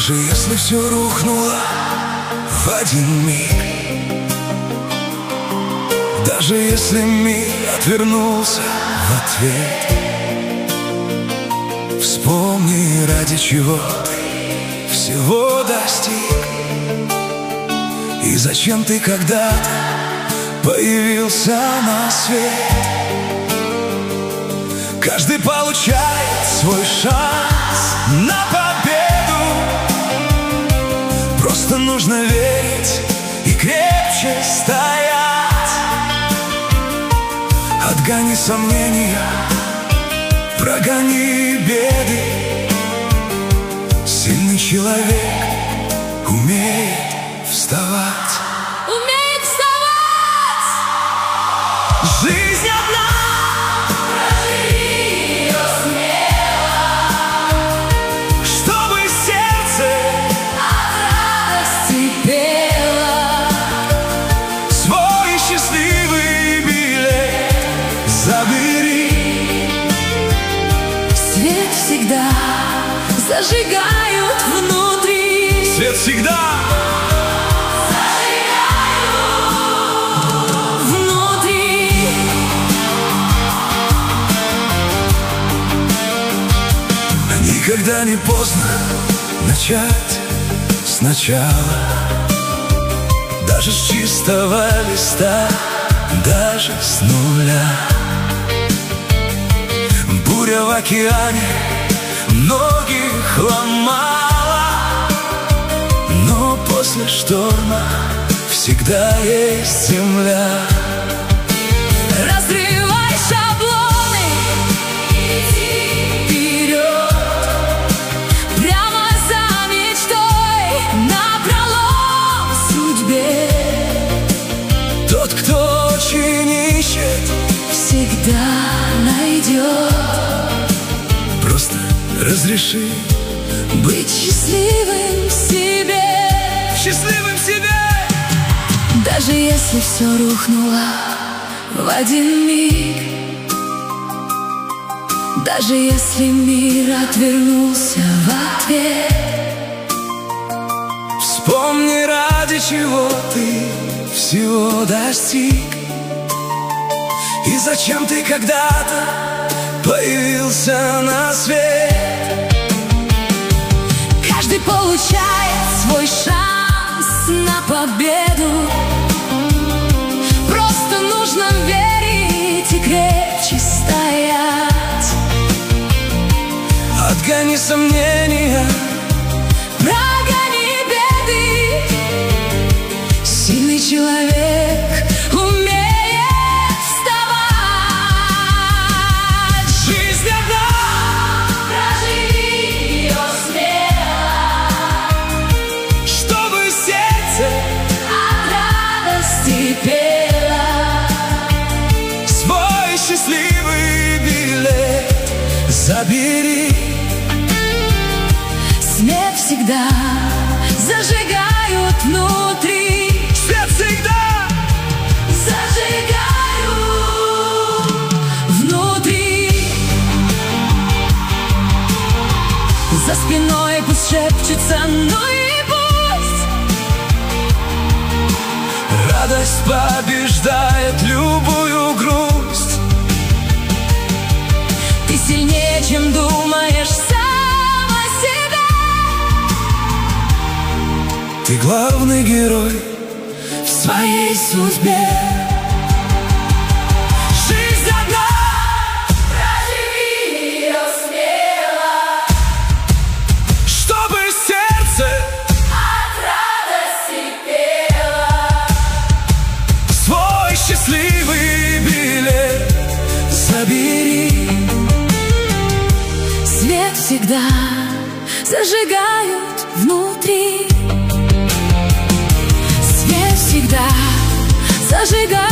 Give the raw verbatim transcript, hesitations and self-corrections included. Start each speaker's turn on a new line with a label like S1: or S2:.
S1: Даже если все рухнуло в один миг, даже если мир отвернулся в ответ, вспомни, ради чего ты всего достиг, и зачем ты когда-то появился на свет. Каждый получает свой шанс на победу, просто нужно верить и крепче стоять. Отгони сомнения, прогони беды. Сильный человек умеет вставать.
S2: Умеет вставать!
S1: Жизнь одна,
S2: проживи ее смело,
S1: чтобы сердце
S2: от радости пело.
S1: свой счастливый билет забери.
S2: Свет всегда зажигают внутри.
S1: Свет всегда никогда не поздно начать сначала, даже с чистого листа, даже с нуля. Буря в океане многих ломала, но после шторма всегда есть земля.
S2: разрывай шаблоны, иди вперед, прямо за мечтой, напролом судьбе.
S1: Тот, кто очень ищет,
S2: Всегда найдет.
S1: просто разреши
S2: Быть счастливым в себе,
S1: счастливым себе.
S2: даже если все рухнуло в один миг, даже если мир отвернулся в ответ,
S1: Вспомни, ради чего ты всего достиг, и зачем ты когда-то появился на свет.
S2: каждый получает свой шанс на победу, просто нужно верить и крепче стоять.
S1: Отгони сомнения,
S2: Прогони беды. Сильный человек умеет вставать.
S1: жизнь одна,
S2: Проживи ее смело,
S1: чтобы сердце
S2: от радости пело.
S1: свой счастливый билет забери.
S2: Свет всегда зажигают внутри.
S1: Свет всегда
S2: Зажигаю внутри. За спиной пусть шепчется, ну и пусть.
S1: радость побеждает любую грусть.
S2: Ты сильнее, чем думаешь сам о себе.
S1: Ты главный герой
S2: В своей судьбе.
S1: жизнь одна,
S2: Проживи ее смело,
S1: чтобы сердце
S2: от радости пело.
S1: свой счастливый билет забери.
S2: Свет всегда зажигают внутри. Свет всегда зажигают